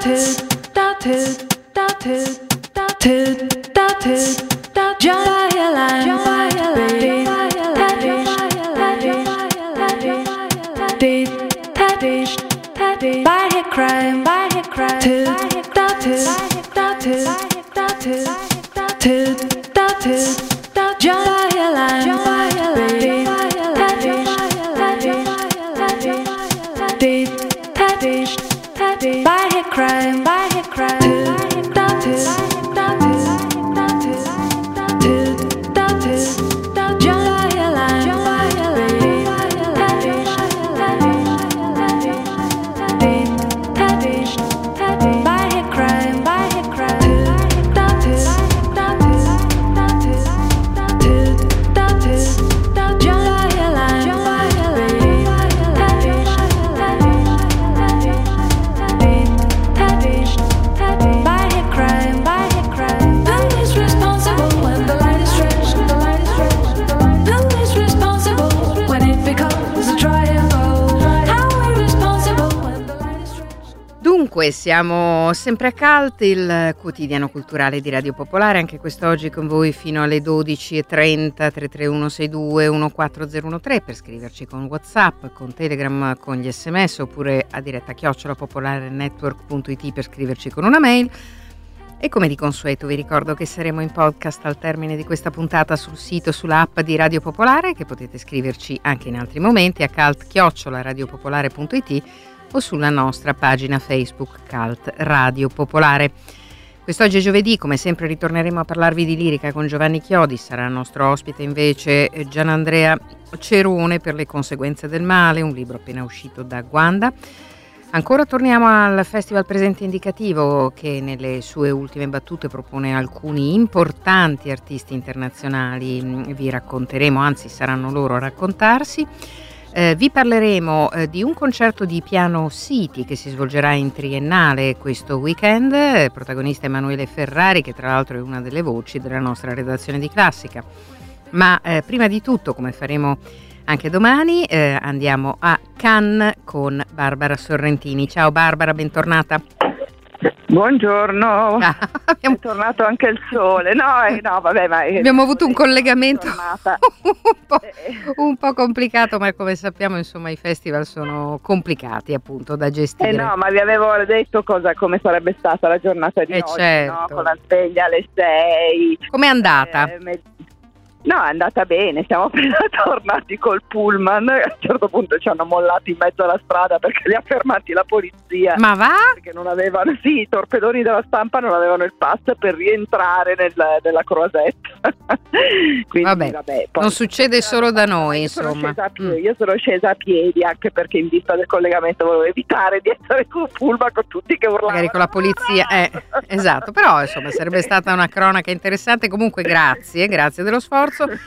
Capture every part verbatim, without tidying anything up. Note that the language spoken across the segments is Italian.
Siamo sempre a Cult, il quotidiano culturale di Radio Popolare, anche quest'oggi con voi fino alle dodici e trenta, tre tre uno sei due uno quattro zero uno tre per scriverci con WhatsApp, con Telegram, con gli sms oppure a diretta chiocciola popolarenetwork punto it per scriverci con una mail. E come di consueto vi ricordo che saremo in podcast al termine di questa puntata sul sito e sulla app di Radio Popolare, che potete scriverci anche in altri momenti a cult chiocciola radiopopolare punto it o sulla nostra pagina Facebook Cult Radio Popolare. Quest'oggi è giovedì, come sempre ritorneremo a parlarvi di lirica con Giovanni Chiodi, sarà nostro ospite invece Gianandrea Cerone per Le conseguenze del male, un libro appena uscito da Guanda. Ancora torniamo al Festival Presente Indicativo che nelle sue ultime battute propone alcuni importanti artisti internazionali, vi racconteremo, anzi saranno loro a raccontarsi. Eh, vi parleremo eh, di un concerto di Piano City che si svolgerà in triennale questo weekend, eh, protagonista Emanuele Ferrari, che tra l'altro è una delle voci della nostra redazione di Classica. Ma eh, prima di tutto, come faremo anche domani, eh, andiamo a Cannes con Barbara Sorrentini. Ciao Barbara, bentornata. Buongiorno, abbiamo... è tornato anche il sole, no, eh, no vabbè, ma è... abbiamo avuto un collegamento un po', un po' complicato, ma come sappiamo insomma i festival sono complicati appunto da gestire. Eh no, ma vi avevo detto cosa, come sarebbe stata la giornata di eh oggi, certo. no? Con la sveglia alle sei. Com'è andata? Eh, me... No, è andata bene, siamo appena tornati col pullman, a un certo punto ci hanno mollati in mezzo alla strada perché li ha fermati la polizia. Ma va? Perché non avevano, sì, i torpedoni della stampa non avevano il pass per rientrare nel, nella croisette. Quindi, vabbè, vabbè poi, non succede solo da noi, io insomma. Sono piedi, mm. Io sono scesa a piedi anche perché in vista del collegamento volevo evitare di essere sul pullman con tutti che urlavano. Magari con la polizia, eh, esatto, però insomma sarebbe stata una cronaca interessante, comunque grazie, grazie dello sforzo.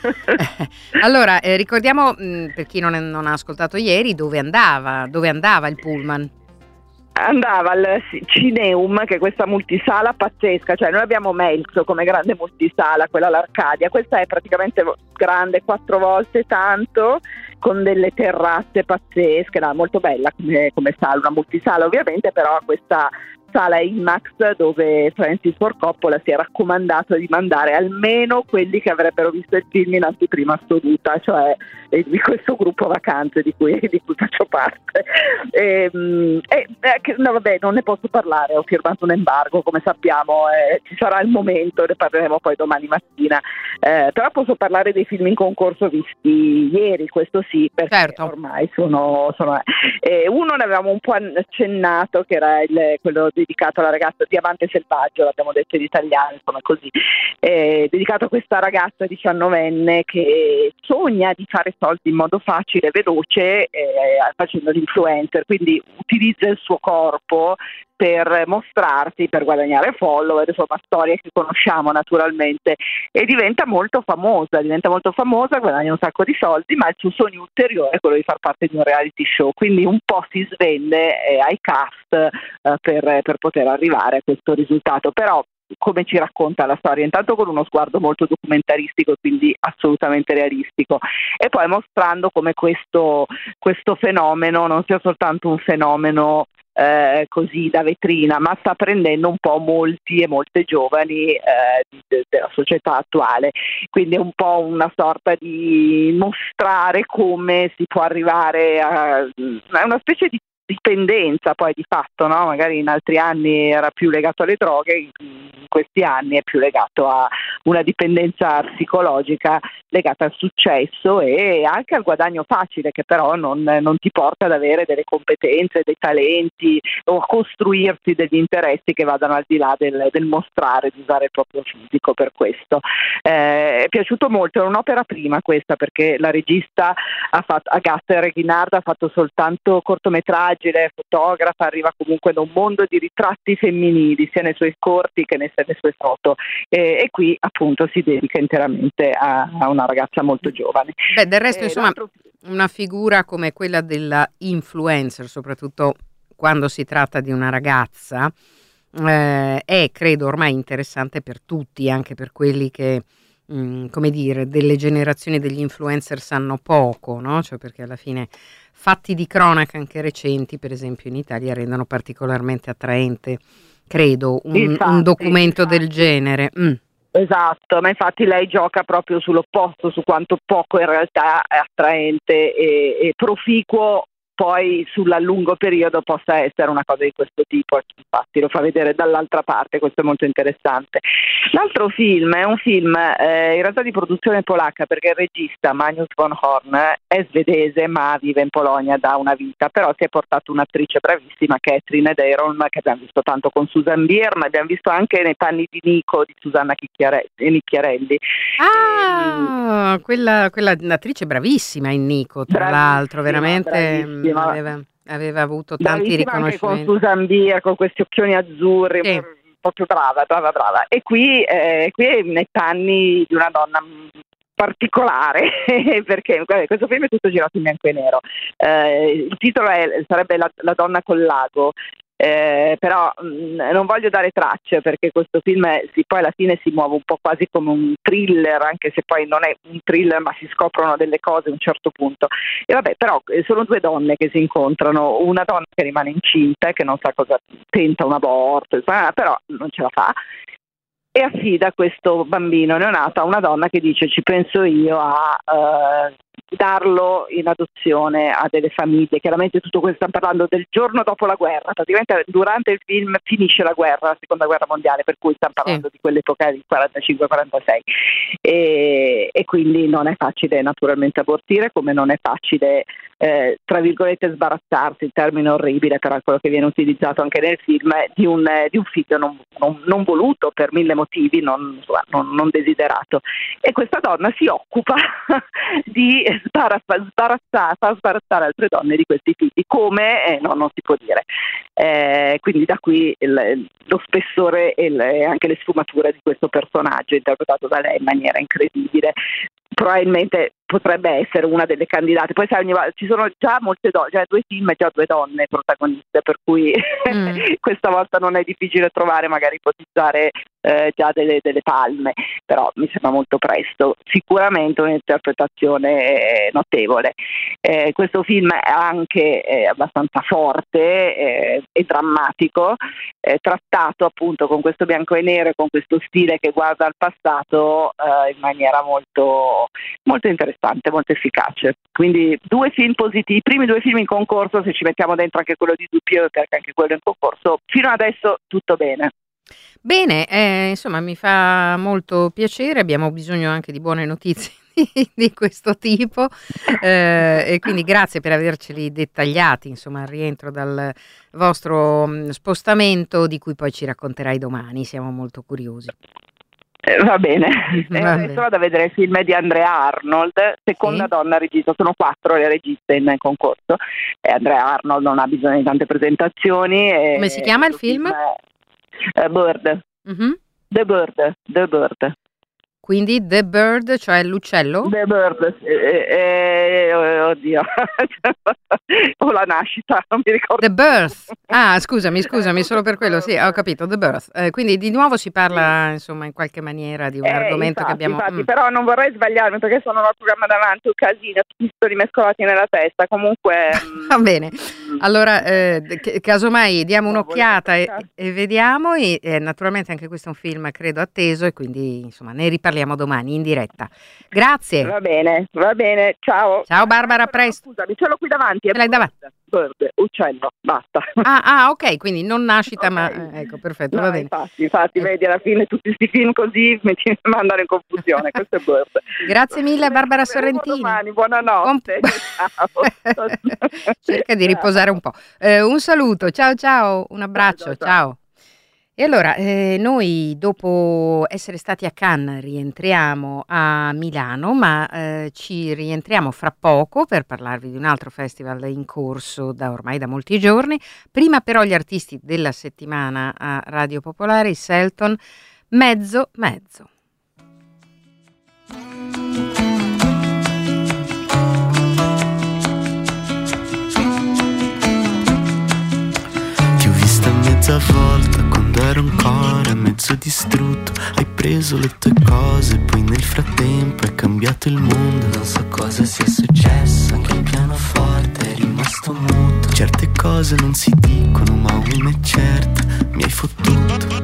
Allora, eh, ricordiamo mh, per chi non, è, non ha ascoltato ieri dove andava, dove andava il pullman. Andava al Cineum, che è questa multisala pazzesca, cioè noi abbiamo Melzo come grande multisala, quella all'Arcadia, questa è praticamente grande quattro volte tanto, con delle terrazze pazzesche, no, molto bella come, come sala, una multisala ovviamente, però ha questa sala IMAX dove Francis Ford Coppola si è raccomandato di mandare almeno quelli che avrebbero visto il film in anteprima assoluta, cioè eh, di questo gruppo vacanze di cui, di cui faccio parte. E, e, eh, no, vabbè, non ne posso parlare, ho firmato un embargo, come sappiamo, eh, ci sarà il momento, ne parleremo poi domani mattina, eh, però posso parlare dei film in concorso visti ieri, questo sì, perché certo. Ormai sono, sono eh, uno ne avevamo un po' accennato, che era il, quello dedicato alla ragazza Diamante Selvaggio, l'abbiamo detto in italiano, insomma così, eh, dedicato a questa ragazza diciannovenne che sogna di fare soldi in modo facile e veloce eh, facendo l'influencer, quindi utilizza il suo corpo per mostrarsi, per guadagnare follower, insomma storie che conosciamo naturalmente, e diventa molto famosa, diventa molto famosa, guadagna un sacco di soldi, ma il suo sogno ulteriore è quello di far parte di un reality show, quindi un po' si svende eh, ai cast eh, per, per poter arrivare a questo risultato, però come ci racconta la storia, intanto con uno sguardo molto documentaristico, quindi assolutamente realistico, e poi mostrando come questo, questo fenomeno non sia soltanto un fenomeno eh, così da vetrina, ma sta prendendo un po' molti e molte giovani eh, de- della società attuale, quindi è un po' una sorta di mostrare come si può arrivare a è una specie di dipendenza poi di fatto, no? Magari in altri anni era più legato alle droghe, in questi anni è più legato a una dipendenza psicologica legata al successo e anche al guadagno facile, che però non, non ti porta ad avere delle competenze, dei talenti o a costruirti degli interessi che vadano al di là del, del mostrare, di usare il proprio fisico per questo. Eh, è piaciuto molto, è un'opera prima questa, perché la regista ha fatto, Agatha Reghinard ha fatto soltanto cortometraggi, lei è fotografa, arriva comunque da un mondo di ritratti femminili sia nei suoi corti che nelle, nelle sue foto e, e qui appunto si dedica interamente a, a una ragazza molto giovane. Beh, del resto, Eh, insomma, l'altro- una figura come quella della influencer, soprattutto quando si tratta di una ragazza, eh, è credo ormai interessante per tutti, anche per quelli che, mh, come dire, delle generazioni degli influencer sanno poco, no? Cioè, perché alla fine fatti di cronaca anche recenti, per esempio in Italia, rendono particolarmente attraente, credo, un, un Infatti, documento del infatti. genere. Mm. Esatto, ma infatti lei gioca proprio sull'opposto, su quanto poco in realtà è attraente e, e proficuo poi sul lungo periodo possa essere una cosa di questo tipo, infatti lo fa vedere dall'altra parte, questo è molto interessante. L'altro film è un film eh, in realtà di produzione polacca, perché il regista Magnus von Horn è svedese ma vive in Polonia da una vita, però si è portato un'attrice bravissima che è Trine Deiron, che abbiamo visto tanto con Susan Bier, ma abbiamo visto anche nei panni di Nico di Susanna Chicchiare- Nicchiarelli. Ah, ehm, quella, quella attrice bravissima in Nico, tra l'altro, Bravissima, veramente mh, bravissima. aveva, aveva avuto tanti Bravissima anche con riconoscimenti. Susan Bier, con questi occhioni azzurri, Sì. proprio brava, brava, brava. E qui, eh, qui è nei panni di una donna particolare, perché questo film è tutto girato in bianco e nero. Eh, il titolo è, sarebbe la, la donna col lago. Eh, però mh, non voglio dare tracce, perché questo film è, si, poi alla fine si muove un po' quasi come un thriller, anche se poi non è un thriller, ma si scoprono delle cose a un certo punto. E vabbè, però eh, sono due donne che si incontrano, una donna che rimane incinta, che non sa cosa, tenta un aborto, però non ce la fa, e affida questo bambino neonato a una donna che dice: ci penso io a eh, darlo in adozione a delle famiglie. Chiaramente tutto questo, stiamo parlando del giorno dopo la guerra, praticamente durante il film finisce la guerra, la seconda guerra mondiale, per cui stiamo parlando Sì. di quell'epoca di quarantacinque quarantasei, e, e quindi non è facile naturalmente abortire, come non è facile eh, tra virgolette sbarazzarsi, il termine orribile però è quello che viene utilizzato anche nel film, di un, eh, di un figlio non, non, non voluto per mille motivi, non, non, non desiderato, e questa donna si occupa di sbarazza, sbarazzare, far sbarazzare altre donne di questi figli, come eh, no, non si può dire. Eh, quindi da qui il, lo spessore e, il, e anche le sfumature di questo personaggio interpretato da lei in maniera incredibile. Probabilmente potrebbe essere una delle candidate. Poi sai, ogni volta ci sono già molte donne, già due film e già due donne protagoniste, per cui mm. questa volta non è difficile trovare, magari ipotizzare eh, già delle, delle palme, però mi sembra molto presto. Sicuramente un'interpretazione notevole. Eh, questo film è anche eh, abbastanza forte eh, e drammatico, eh, trattato appunto con questo bianco e nero, con questo stile che guarda al passato eh, in maniera molto, molto interessante, molto efficace. Quindi due film positivi, i primi due film in concorso, se ci mettiamo dentro anche quello di Dupieux, perché anche quello in concorso, fino adesso tutto bene. Bene, eh, insomma mi fa molto piacere, abbiamo bisogno anche di buone notizie di, di questo tipo eh, e quindi grazie per averceli dettagliati, insomma, al rientro dal vostro mh, spostamento, di cui poi ci racconterai domani, siamo molto curiosi. Eh, va bene, Va e adesso bene. vado a vedere il film di Andrea Arnold, seconda Sì. donna regista, sono quattro le registe in concorso, e Andrea Arnold non ha bisogno di tante presentazioni. Come si chiama il film? film è, uh, Bird, Mm-hmm. The Bird, The Bird. Quindi The Bird, cioè l'uccello? The Bird, eh, eh, oddio, o la nascita, non mi ricordo. The Birth. Ah, scusami, scusami, solo per quello, sì, ho capito, The Birth. Eh, quindi di nuovo si parla, insomma, in qualche maniera di un Eh, argomento infatti, che abbiamo... infatti, mm. però non vorrei sbagliarmi perché sono al programma davanti, un casino, tutti sto rimescolati nella testa, comunque... Va bene, allora eh, che- casomai diamo No, un'occhiata e, volevo- e vediamo, e, e naturalmente anche questo è un film credo atteso e quindi insomma ne riparliamo domani in diretta. Grazie, Va bene, va bene, ciao. ciao Barbara, a Ecco, no, presto. Scusami, ce l'ho qui davanti. è Ce l'hai davanti? Bird, bird, uccello, basta. Ah, ah, ok, quindi non nascita, Ok. ma eh, ecco, perfetto, No, va bene. infatti, infatti, Eh. vedi, alla fine tutti questi film così mi ti mandano in confusione. Questo è Bird. Grazie mille Barbara Ci vedremo Sorrentini. domani, buonanotte. Ciao. Cerca di riposare un po'. Eh, un saluto, ciao ciao, un abbraccio, ciao, ciao. ciao. E allora, eh, noi dopo essere stati a Cannes rientriamo a Milano, ma eh, ci rientriamo fra poco per parlarvi di un altro festival in corso da ormai da molti giorni. Prima però gli artisti della settimana a Radio Popolare, i Selton, mezzo mezzo. Ti ho vista mezza volta quando ero ancora mezzo distrutto. Hai preso le tue cose, poi nel frattempo è cambiato il mondo. Non so cosa sia successo, anche il pianoforte è rimasto muto. Certe cose non si dicono, ma una è certa, mi hai fottuto.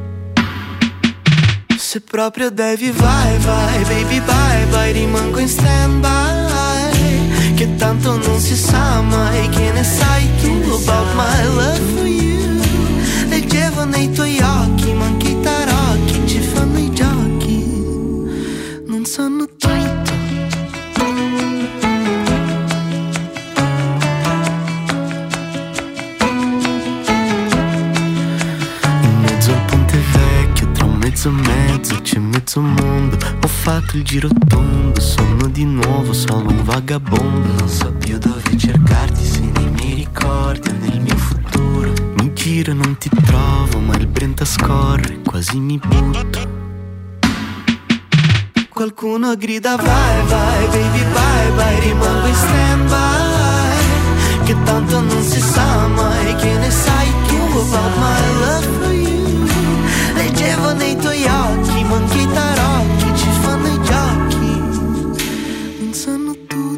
Se proprio devi vai, vai, baby bye, bye, rimango in stand-by. Che tanto non si sa mai, che ne sai tu about my love for you. Leggevo nei tuoi occhi, ma anche i tarocchi ci fanno i giochi, non sanno tutto. In mezzo al ponte vecchio, tra un mezzo e mezzo c'è mezzo mondo. Ho fatto il giro tondo, sono di nuovo solo un vagabondo. Non so più dove cercarti, se nei miei ricordi o nel mio futuro. Mi giro e non ti trovo, ma il Brenta scorre, quasi mi butto. Qualcuno grida vai, vai, baby bye, bye, rimango in stand-by. Che tanto non si sa mai, che ne sai tu about my love for you. Leggevo nei tuoi occhi, ma anche i tarocchi ci fanno i giochi, non sanno tutto.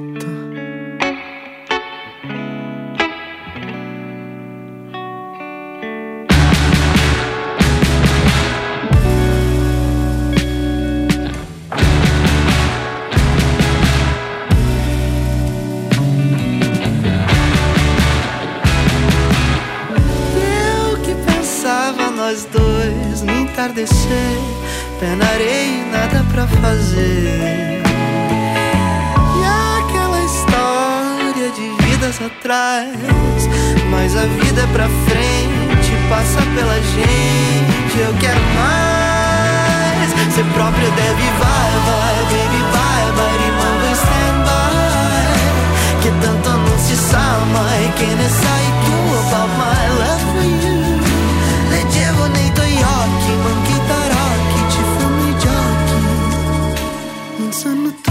Eu que pensava nós dois no entardecer, pé na areia e nada pra fazer. E aquela história de vidas atrás, mas a vida é pra frente, passa pela gente. Eu quero mais. Você próprio deve vai, vai, baby, vai, vai, rimango in stand-by. Che tanto non si sa mai, che ne sai tu about my love for you. Leggevo nei tuoi occhi, ma anche i tarocchi ci fanno i giochi, non sanno tutto.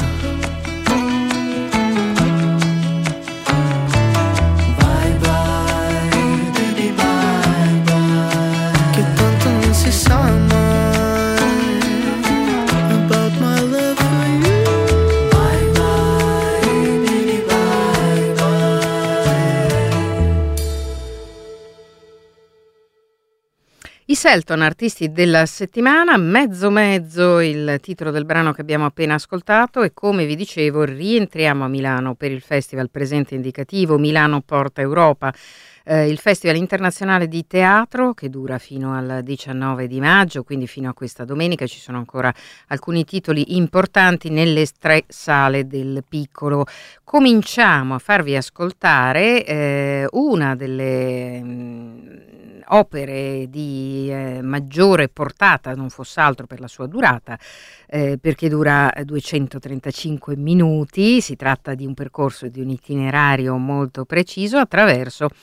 Bye bye, baby bye bye. Che tanto non si sa mai about my love for you. Bye bye, baby bye bye. I Selton, artisti della settimana, mezzo mezzo il titolo del brano che abbiamo appena ascoltato e come vi dicevo rientriamo a Milano per il festival presente indicativo Milano Porta Europa, eh, il festival internazionale di teatro che dura fino al diciannove di maggio, quindi fino a questa domenica. Ci sono ancora alcuni titoli importanti nelle tre sale del Piccolo. Cominciamo a farvi ascoltare eh, una delle mh, opere di eh, maggiore portata, non fosse altro per la sua durata, eh, perché dura duecentotrentacinque minuti. Si tratta di un percorso, di un itinerario molto preciso attraverso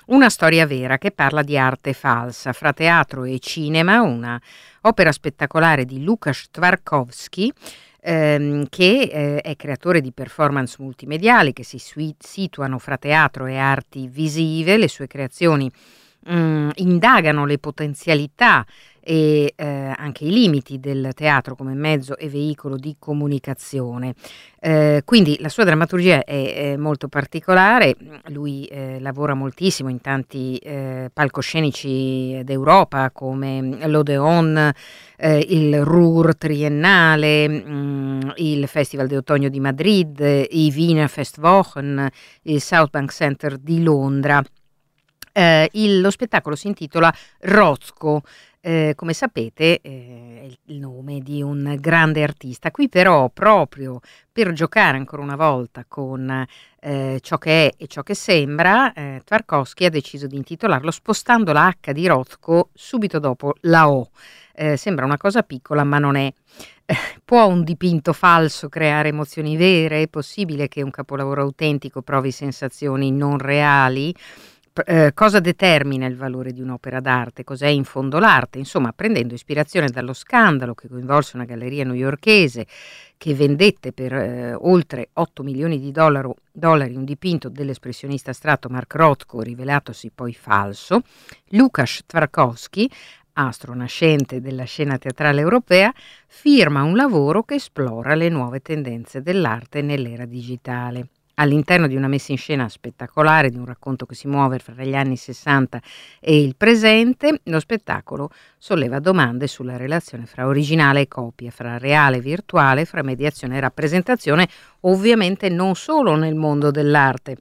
Una storia vera che parla di arte falsa, fra teatro e cinema, una opera spettacolare di Łukasz Twarkowski, ehm, che eh, è creatore di performance multimediali che si sui- situano fra teatro e arti visive. Le sue creazioni mm, indagano le potenzialità e eh, anche i limiti del teatro come mezzo e veicolo di comunicazione. Eh, quindi la sua drammaturgia è, è molto particolare, lui eh, lavora moltissimo in tanti eh, palcoscenici d'Europa come l'Odeon, eh, il Ruhr triennale, mh, il Festival di Otoño di Madrid, i Wiener Festwochen, il South Bank Center di Londra. Eh, il- lo spettacolo si intitola Rothko. Eh, come sapete, eh, è il il nome di un grande artista. Qui però, proprio per giocare ancora una volta con eh, ciò che è e ciò che sembra, eh, Twarkowski ha deciso di intitolarlo spostando la H di Rothko subito dopo la O. Eh, sembra una cosa piccola, ma non è. Eh, può un dipinto falso creare emozioni vere? È possibile che un capolavoro autentico provi sensazioni non reali? P- eh, cosa determina il valore di un'opera d'arte? Cos'è in fondo l'arte? Insomma, prendendo ispirazione dallo scandalo che coinvolse una galleria newyorkese che vendette per eh, oltre otto milioni di dollaro- dollari un dipinto dell'espressionista astratto Mark Rothko, rivelatosi poi falso, Łukasz Twarkowski, astro nascente della scena teatrale europea, firma un lavoro che esplora le nuove tendenze dell'arte nell'era digitale. All'interno di una messa in scena spettacolare, di un racconto che si muove fra gli anni sessanta e il presente, lo spettacolo solleva domande sulla relazione fra originale e copia, fra reale e virtuale, fra mediazione e rappresentazione, ovviamente non solo nel mondo dell'arte.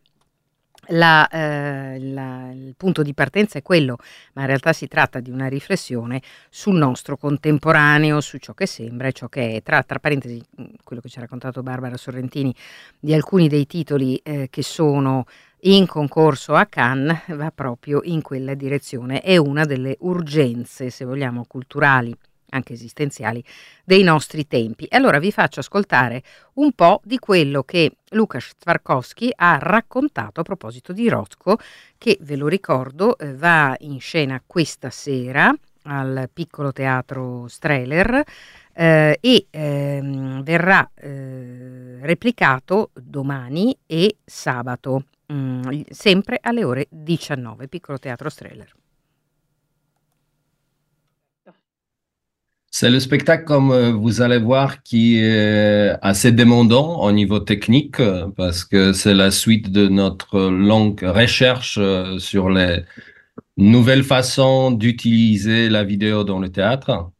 La, eh, la- il punto di partenza è quello, ma in realtà si tratta di una riflessione sul nostro contemporaneo, su ciò che sembra e ciò che è. Tra, tra parentesi, mh, quello che ci ha raccontato Barbara Sorrentini di alcuni dei titoli eh, che sono in concorso a Cannes va proprio in quella direzione. È una delle urgenze, se vogliamo, culturali, anche esistenziali, dei nostri tempi. E allora vi faccio ascoltare un po' di quello che Łukasz Twarkowski ha raccontato a proposito di Rothko, che, ve lo ricordo, eh, va in scena questa sera al Piccolo Teatro Strehler eh, e ehm, verrà eh, replicato domani e sabato, mm, sempre alle ore diciannove, Piccolo Teatro Strehler. C'est le spectacle, comme euh, vous allez voir, qui est assez demandant au niveau technique, euh, parce que c'est la suite de notre longue recherche euh, sur les nouvelles façons d'utiliser la vidéo dans le théâtre.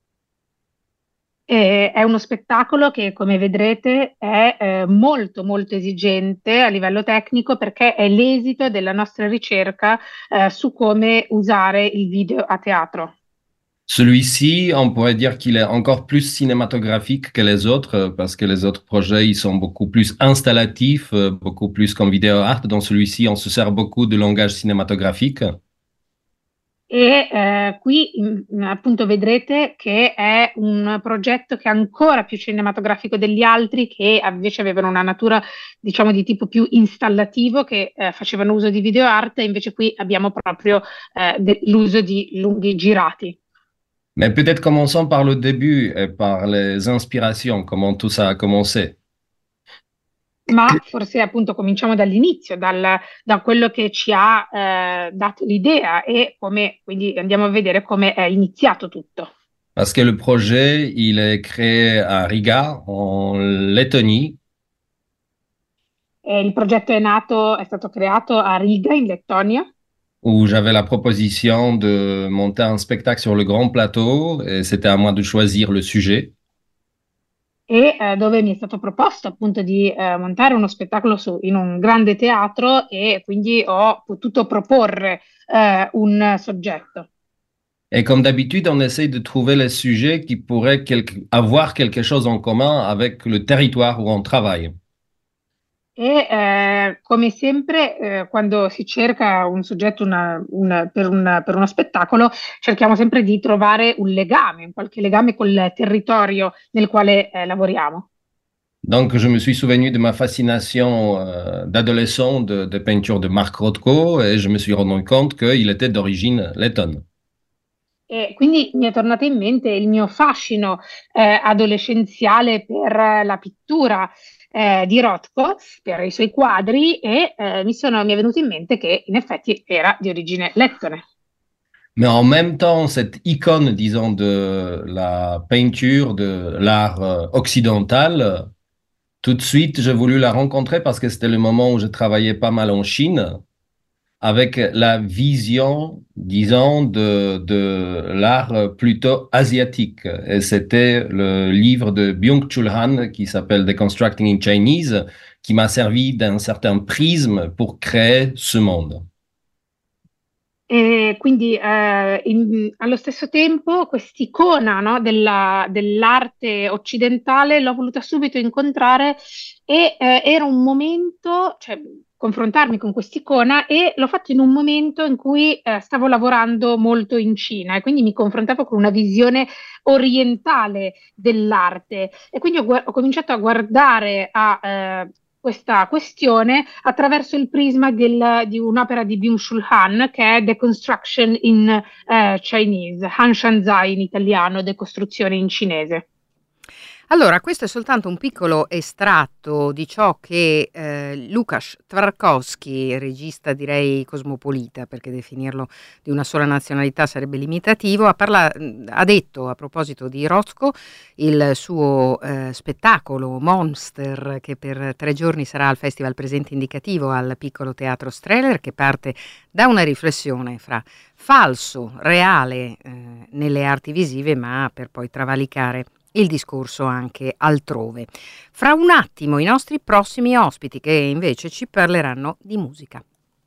E è uno spettacolo che, come vedrete, è eh, molto molto esigente a livello tecnico perché è l'esito della nostra ricerca eh, su come usare il video a teatro. Celui-ci, on pourrait dire qu'il est encore plus cinématographique que les autres, euh, parce que les autres projets, ils sont beaucoup plus installatifs, euh, beaucoup plus comme vidéo art. Dans celui-ci, on se sert beaucoup de langage cinématographique. E eh, qui mm, appunto vedrete che è un progetto che è ancora più cinematografico degli altri, che invece avevano una natura, diciamo, di tipo più installativo, che eh, facevano uso di videoarte, invece qui abbiamo proprio eh, de- l'uso di lunghi girati. Mais peut-être commençons par le début et par les inspirations, comment tout ça a commencé. Ma forse appunto cominciamo dall'inizio, dal- da quello che ci ha eh, dato l'idea e come, quindi andiamo a vedere come è iniziato tutto. Parce que le projet, il est créé à Riga, en Lettonie, E il progetto è nato, è stato creato a Riga, in Lettonia, où j'avais la proposition de monter un spectacle sur le grand plateau, et c'était à moi de choisir le sujet. e eh, dove mi è stato proposto appunto di eh, montare uno spettacolo su- in un grande teatro e quindi ho potuto proporre eh, un soggetto. Et comme d'habitude, on essaye de trouver les sujets qui pourraient quelque- avoir quelque chose en commun avec le territoire où on travaille. E eh, come sempre, eh, quando si cerca un soggetto una- una- per, un- per uno spettacolo, cerchiamo sempre di trovare un legame, un qualche legame col territorio nel quale eh, lavoriamo. Donc, je me suis souvenu de ma fascination euh, d'adolescent de, de peinture de Mark Rothko et je me suis rendu compte qu'il était d'origine lettonne. E quindi mi è tornato in mente il mio fascino eh, adolescenziale per la pittura eh, di Rothko, per i suoi quadri, e eh, mi sono, mi è venuto in mente che in effetti era di origine lettone. Mais en même temps, cette icône, disons, de la peinture, de l'art euh, occidental, tout de suite, j'ai voulu la rencontrer parce que c'était le moment où je travaillais pas mal en Chine, avec la vision, disons, de, de l'art plutôt asiatique. Et c'était le livre de Byung-Chul Han qui s'appelle Deconstructing in Chinese, qui m'a servi d'un certain prisme pour créer ce monde. E quindi eh, in- allo stesso tempo quest'icona, no, della- dell'arte occidentale l'ho voluta subito incontrare e eh, era un momento, cioè confrontarmi con quest'icona e l'ho fatto in un momento in cui eh, stavo lavorando molto in Cina e quindi mi confrontavo con una visione orientale dell'arte e quindi ho, gua- ho cominciato a guardare a eh, questa questione attraverso il prisma del- di un'opera di Byung-Chul Han che è Deconstruction in eh, Chinese, Han Shanzai in italiano, decostruzione in cinese. Allora, questo è soltanto un piccolo estratto di ciò che eh, Lukasz Twarkowski, regista direi cosmopolita, perché definirlo di una sola nazionalità sarebbe limitativo, ha, parla- ha detto a proposito di Rothko, il suo eh, spettacolo Monster, che per tre giorni sarà al Festival Presente Indicativo al Piccolo Teatro Strehler, che parte da una riflessione fra falso, reale eh, nelle arti visive, ma per poi travalicare il discorso anche altrove. Fra un attimo i nostri prossimi ospiti che invece ci parleranno di musica.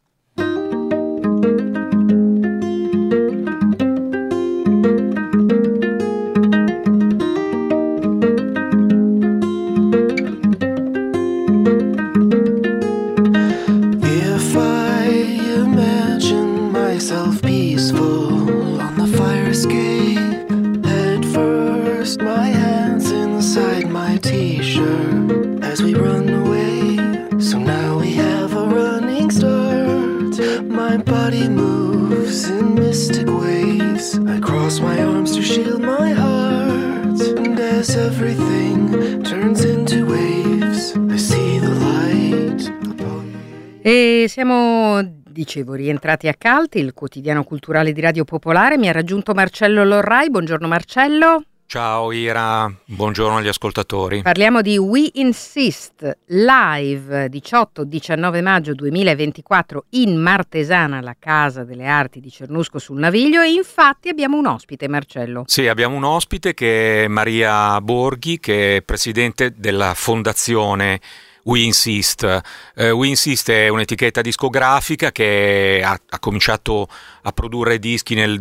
If I imagine myself peaceful on the fire escape, head first, my hands inside my t-shirt as we run away. So now we have a running start. My body moves in mystic ways. I cross my arms to shield my heart. And as everything turns into waves, I see the light upon me. E siamo, dicevo, rientrati a Calti, il quotidiano culturale di Radio Popolare. Mi ha raggiunto Marcello Lorrai. Buongiorno Marcello. Ciao Ira, buongiorno agli ascoltatori. Parliamo di We Insist live diciotto diciannove maggio duemilaventiquattro in Martesana, la Casa delle Arti di Cernusco sul Naviglio, e infatti abbiamo un ospite, Marcello. Sì, abbiamo un ospite che è Maria Borghi, che è presidente della fondazione We Insist. Eh, We Insist è un'etichetta discografica che ha, ha cominciato a produrre dischi nel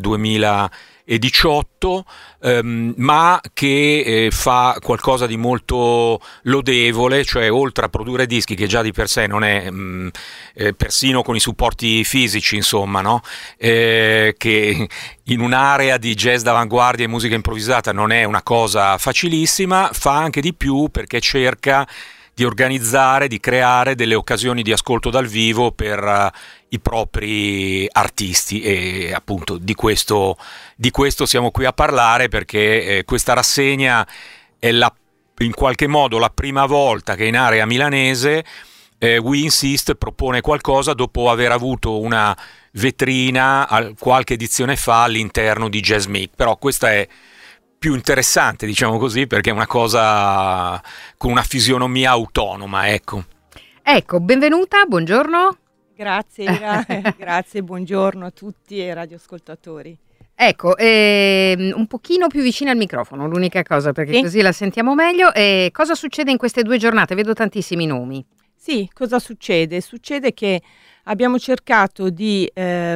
duemiladiciotto, ehm, ma che eh, fa qualcosa di molto lodevole, cioè oltre a produrre dischi, che già di per sé non è, mh, eh, persino con i supporti fisici, insomma, no? Eh, che in un'area di jazz d'avanguardia e musica improvvisata non è una cosa facilissima, fa anche di più perché cerca di organizzare, di creare delle occasioni di ascolto dal vivo per uh, i propri artisti, e appunto di questo, di questo siamo qui a parlare, perché eh, questa rassegna è la, in qualche modo la prima volta che in area milanese eh, We Insist propone qualcosa dopo aver avuto una vetrina al, qualche edizione fa all'interno di Jazz Meet. Però questa è più interessante, diciamo così, perché è una cosa con una fisionomia autonoma, ecco. Ecco, benvenuta, buongiorno. Grazie Ira, grazie, buongiorno a tutti e radioascoltatori. Ecco, ehm, un pochino più vicino al microfono, l'unica cosa, perché Sì. così la sentiamo meglio. E cosa succede in queste due giornate? Vedo tantissimi nomi. Sì, cosa succede? Succede che abbiamo cercato di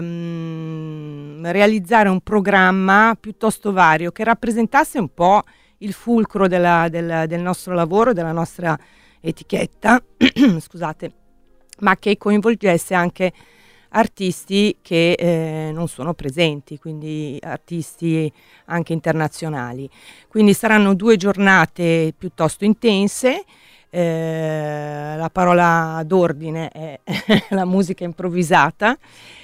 ehm, realizzare un programma piuttosto vario che rappresentasse un po' il fulcro della- della- del nostro lavoro, della nostra etichetta, scusate, ma che coinvolgesse anche artisti che eh, non sono presenti, quindi artisti anche internazionali. Quindi saranno due giornate piuttosto intense. eh, la parola d'ordine è la musica improvvisata.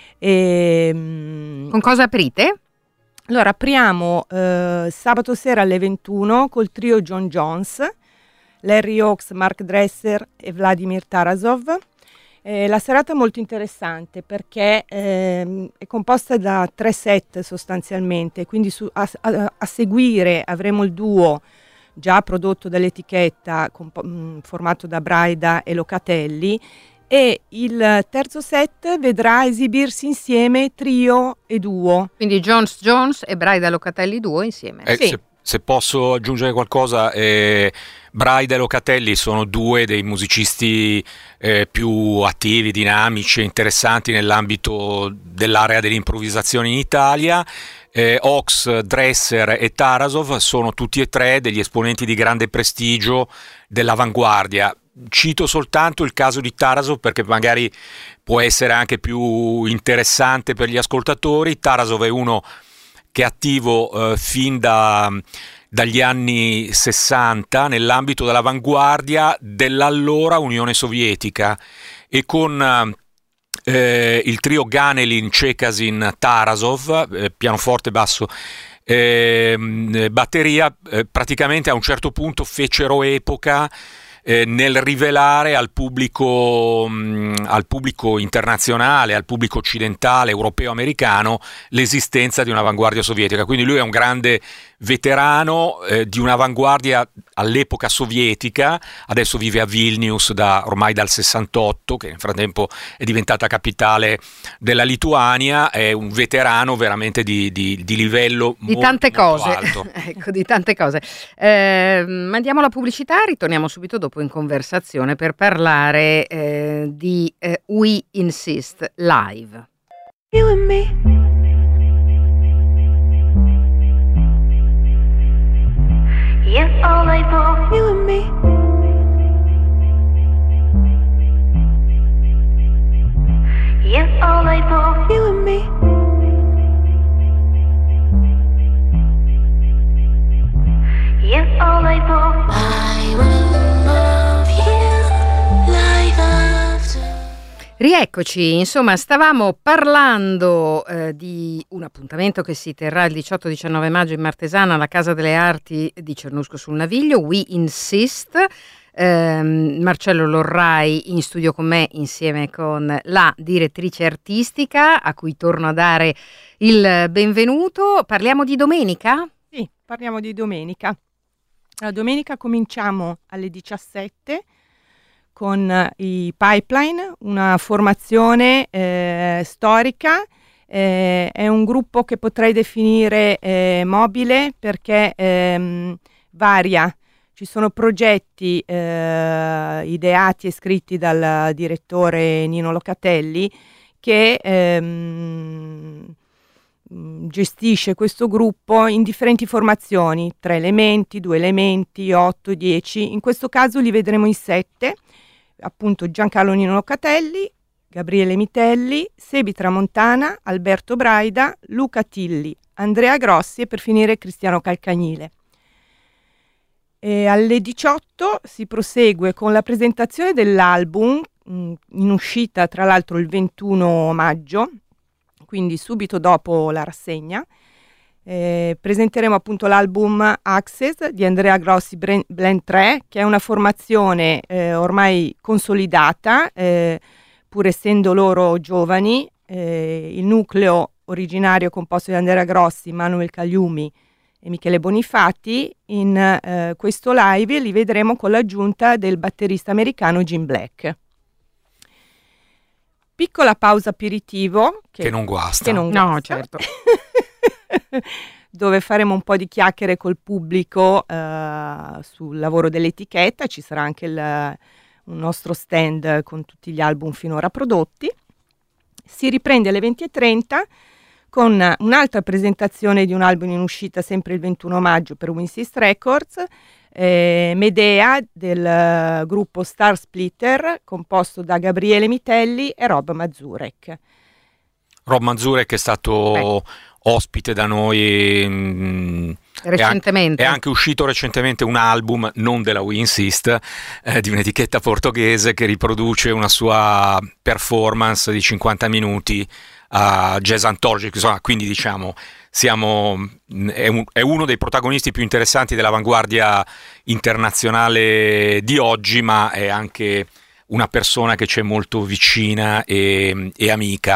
E, con cosa aprite? Allora, apriamo eh, sabato sera alle ventuno col trio John Jones, Larry Hawks, Mark Dresser e Vladimir Tarasov. Eh, la serata è molto interessante perché eh, è composta da tre set sostanzialmente, quindi su, a, a, a seguire avremo il duo già prodotto dall'etichetta, compo- mh, formato da Braida e Locatelli, e il terzo set vedrà esibirsi insieme trio e duo. Quindi Jones Jones e Braida Locatelli duo insieme. Eh, sì. se, se posso aggiungere qualcosa, eh, Braida e Locatelli sono due dei musicisti eh, più attivi, dinamici e interessanti nell'ambito dell'area dell'improvvisazione in Italia. Eh, Hawks, Dresser e Tarasov sono tutti e tre degli esponenti di grande prestigio dell'avanguardia. Cito soltanto il caso di Tarasov perché magari può essere anche più interessante per gli ascoltatori. Tarasov è uno che è attivo eh, fin da, dagli anni sessanta nell'ambito dell'avanguardia dell'allora Unione Sovietica, e con eh, il trio Ganelin, Chekasin, Tarasov, eh, pianoforte, basso, eh, batteria, eh, praticamente a un certo punto fecero epoca Eh, nel rivelare al pubblico, mh, al pubblico internazionale, al pubblico occidentale, europeo, americano, l'esistenza di un'avanguardia sovietica. Quindi lui è un grande veterano eh, di un'avanguardia all'epoca sovietica, adesso vive a Vilnius da, ormai dal sessantotto, che nel frattempo è diventata capitale della Lituania. È un veterano veramente di, di, di livello di molto, tante molto cose. alto. Ecco, di tante cose. Eh, mandiamo la pubblicità, ritorniamo subito dopo in conversazione per parlare eh, di eh, We Insist Live. You and me. You all I want. You and me. You all I want. You and me. You all I want. I will love you life after. Rieccoci, insomma, stavamo parlando eh, di un appuntamento che si terrà il diciotto diciannove maggio in Martesana alla Casa delle Arti di Cernusco sul Naviglio, We Insist. Eh, Marcello Lorrai in studio con me insieme con la direttrice artistica a cui torno a dare il benvenuto. Parliamo di domenica? Sì, parliamo di domenica. La domenica cominciamo alle diciassette con i Pipeline, una formazione eh, storica. Eh, è un gruppo che potrei definire eh, mobile perché ehm, varia. Ci sono progetti eh, ideati e scritti dal direttore Nino Locatelli che ehm, gestisce questo gruppo in differenti formazioni, tre elementi, due elementi, otto, dieci. In questo caso li vedremo in sette, appunto Giancarlo Nino Locatelli, Gabriele Mitelli, Sebi Tramontana, Alberto Braida, Luca Tilli, Andrea Grossi e per finire Cristiano Calcagnile. E alle diciotto si prosegue con la presentazione dell'album, mh, in uscita tra l'altro il ventuno maggio, quindi subito dopo la rassegna. Eh, presenteremo appunto l'album Access di Andrea Grossi Blend tre, che è una formazione eh, ormai consolidata, eh, pur essendo loro giovani. Eh, il nucleo originario composto da Andrea Grossi, Manuel Cagliumi e Michele Bonifati. In eh, questo live li vedremo con l'aggiunta del batterista americano Jim Black. Piccola pausa aperitivo che, che non guasta. Che non No, guasta. certo. Dove faremo un po' di chiacchiere col pubblico eh, sul lavoro dell'etichetta. Ci sarà anche il, un nostro stand con tutti gli album finora prodotti. Si riprende alle venti e trenta con un'altra presentazione di un album in uscita sempre il ventuno maggio per We Insist Records, eh, Medea del uh, gruppo Star Splitter, composto da Gabriele Mitelli e Rob Mazurek. Rob Mazurek è stato Beh. ospite da noi. Mh, Recentemente. È anche uscito recentemente un album, non della We Insist, eh, di un'etichetta portoghese che riproduce una sua performance di cinquanta minuti a Jazz Anthology, insomma, quindi diciamo siamo, è, un, è uno dei protagonisti più interessanti dell'avanguardia internazionale di oggi, ma è anche una persona che c'è molto vicina e, e amica.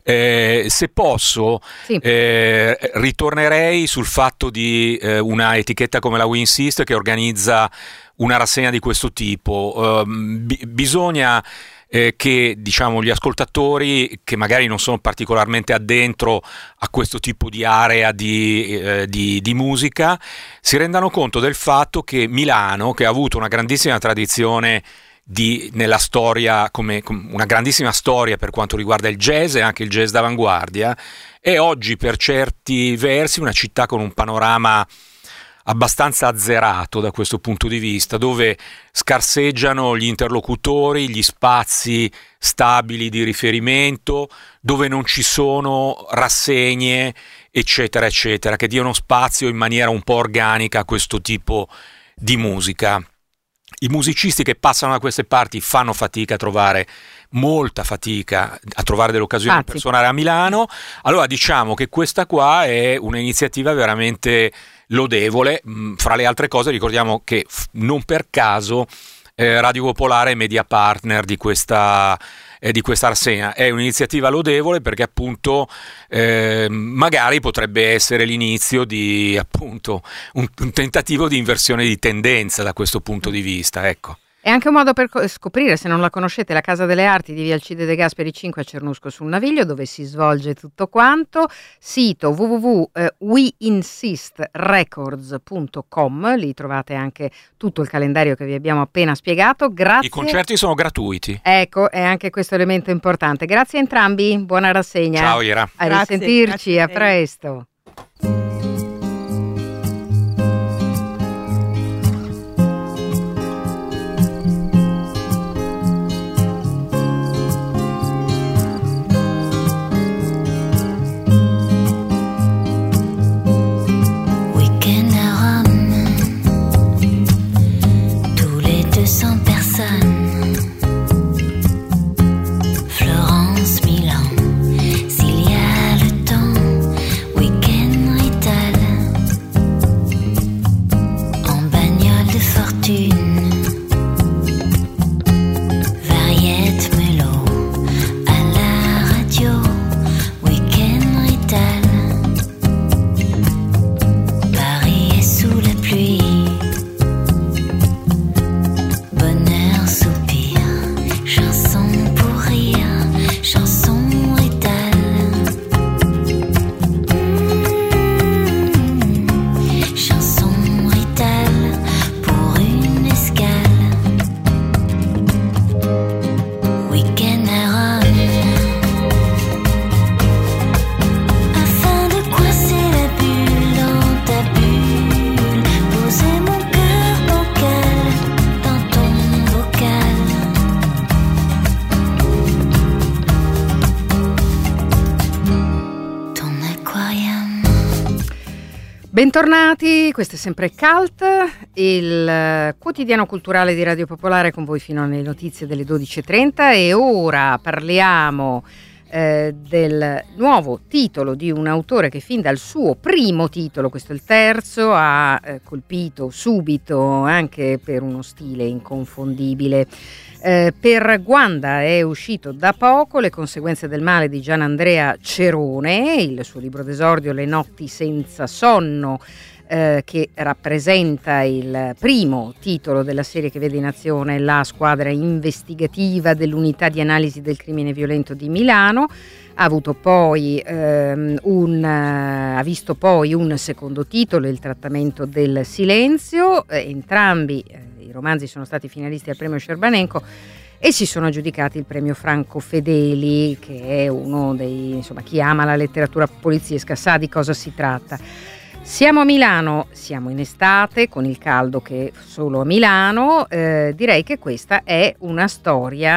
Eh, se posso, sì. eh, ritornerei sul fatto di eh, una etichetta come la We Insist che organizza una rassegna di questo tipo. Eh, b- bisogna eh, che, diciamo, gli ascoltatori che magari non sono particolarmente addentro a questo tipo di area di, eh, di, di musica si rendano conto del fatto che Milano, che ha avuto una grandissima tradizione Di, nella storia, come, come una grandissima storia per quanto riguarda il jazz e anche il jazz d'avanguardia, è oggi per certi versi una città con un panorama abbastanza azzerato da questo punto di vista, dove scarseggiano gli interlocutori, gli spazi stabili di riferimento, dove non ci sono rassegne eccetera eccetera che diano spazio in maniera un po' organica a questo tipo di musica. I musicisti che passano da queste parti fanno fatica a trovare, molta fatica a trovare delle occasioni per suonare a Milano. Allora diciamo che questa qua è un'iniziativa veramente lodevole. Fra le altre cose ricordiamo che non per caso eh, Radio Popolare è media partner di questa eh, di questa rassegna. È un'iniziativa lodevole perché appunto eh, magari potrebbe essere l'inizio di appunto un, un tentativo di inversione di tendenza da questo punto di vista, ecco. È anche un modo per scoprire, se non la conoscete, la Casa delle Arti di Via Alcide De Gasperi cinque a Cernusco sul Naviglio, dove si svolge tutto quanto. Sito w w w punto we insist records punto com, lì trovate anche tutto il calendario che vi abbiamo appena spiegato. Grazie. I concerti sono gratuiti. Ecco, è anche questo elemento importante. Grazie a entrambi, buona rassegna. Ciao Ira. A Grazie, risentirci, grazie a presto. Bentornati, questo è sempre Cult, il quotidiano culturale di Radio Popolare con voi fino alle notizie delle dodici e trenta, e ora parliamo eh, del nuovo titolo di un autore che fin dal suo primo titolo, questo è il terzo, ha eh, colpito subito anche per uno stile inconfondibile. Eh, per Guanda è uscito da poco Le conseguenze del male di Gianandrea Cerone, il suo libro d'esordio Le notti senza sonno, eh, che rappresenta il primo titolo della serie che vede in azione la squadra investigativa dell'unità di analisi del crimine violento di Milano. Ha avuto poi ehm, un ha visto poi un secondo titolo, Il trattamento del silenzio. Eh, entrambi eh, i romanzi sono stati finalisti al premio Scerbanenko e si sono aggiudicati il premio Franco Fedeli, che è uno dei, insomma, chi ama la letteratura poliziesca sa di cosa si tratta. Siamo a Milano, siamo in estate, con il caldo che è solo a Milano. Eh, direi che questa è una storia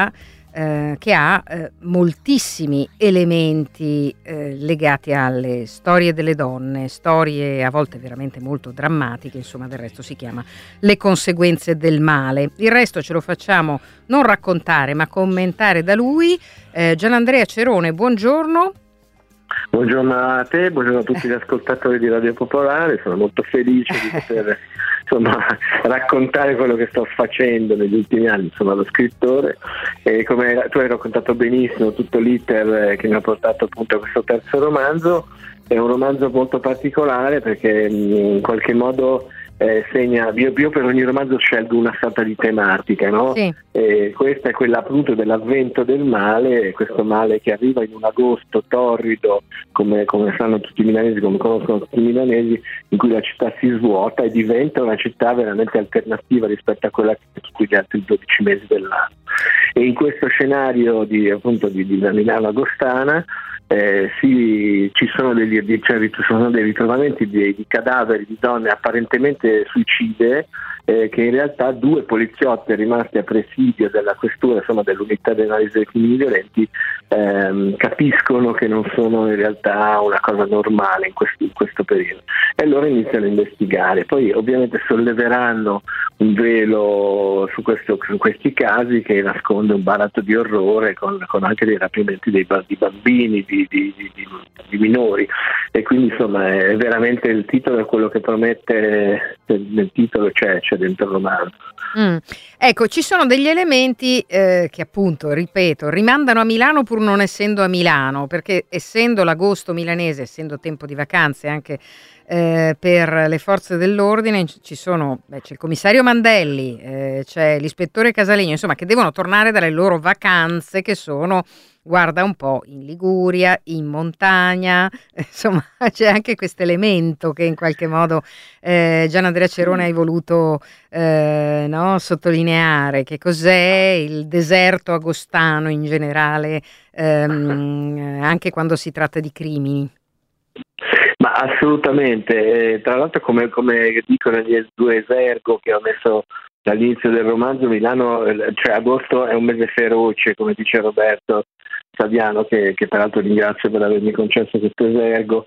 eh, che ha eh, moltissimi elementi eh, legati alle storie delle donne, storie a volte veramente molto drammatiche, insomma del resto si chiama Le conseguenze del male. Il resto ce lo facciamo non raccontare ma commentare da lui. eh, Gianandrea Cerone, buongiorno. Buongiorno a te, buongiorno a tutti gli ascoltatori di Radio Popolare, sono molto felice di poter insomma, raccontare quello che sto facendo negli ultimi anni, sono lo scrittore e come tu hai raccontato benissimo tutto l'iter che mi ha portato appunto a questo terzo romanzo. È un romanzo molto particolare perché in qualche modo Eh, segna, io, io per ogni romanzo scelgo una sorta di tematica, no? Sì. E questa è quella appunto dell'avvento del male, questo male che arriva in un agosto torrido, come, come sanno tutti i milanesi, come conoscono tutti i milanesi, in cui la città si svuota e diventa una città veramente alternativa rispetto a quella che tutti gli altri dodici mesi dell'anno. E in questo scenario di appunto di, di Milano agostana Eh, sì, ci sono degli, cioè, ci sono dei ritrovamenti di, di cadaveri di donne apparentemente suicide eh, che in realtà due poliziotti rimasti a presidio della questura, insomma dell'unità di analisi dei crimini violenti, ehm, capiscono che non sono in realtà una cosa normale in questo, in questo periodo e allora iniziano a investigare. Poi ovviamente solleveranno un velo su, questo, su questi casi che nasconde un baratto di orrore con, con anche dei rapimenti dei, di bambini, di Di, di, di, di minori e quindi insomma è veramente il titolo è quello che promette, nel titolo c'è, c'è dentro il romanzo. Mm. Ecco, ci sono degli elementi eh, che appunto, ripeto, rimandano a Milano pur non essendo a Milano, perché essendo l'agosto milanese, essendo tempo di vacanze anche eh, per le forze dell'ordine, ci sono, beh, c'è il commissario Mandelli, eh, c'è l'ispettore Casalegno, insomma, che devono tornare dalle loro vacanze che sono, guarda un po', in Liguria, in montagna, insomma c'è anche questo elemento che in qualche modo eh, Gianandrea Cerone hai voluto eh, no, sottolineare, che cos'è il deserto agostano in generale, ehm, anche quando si tratta di crimini. Ma assolutamente, eh, tra l'altro come, come dicono gli due esergo che ho messo dall'inizio del romanzo, Milano, cioè agosto è un mese feroce, come dice Roberto Saviano, che, che peraltro ringrazio per avermi concesso questo esergo,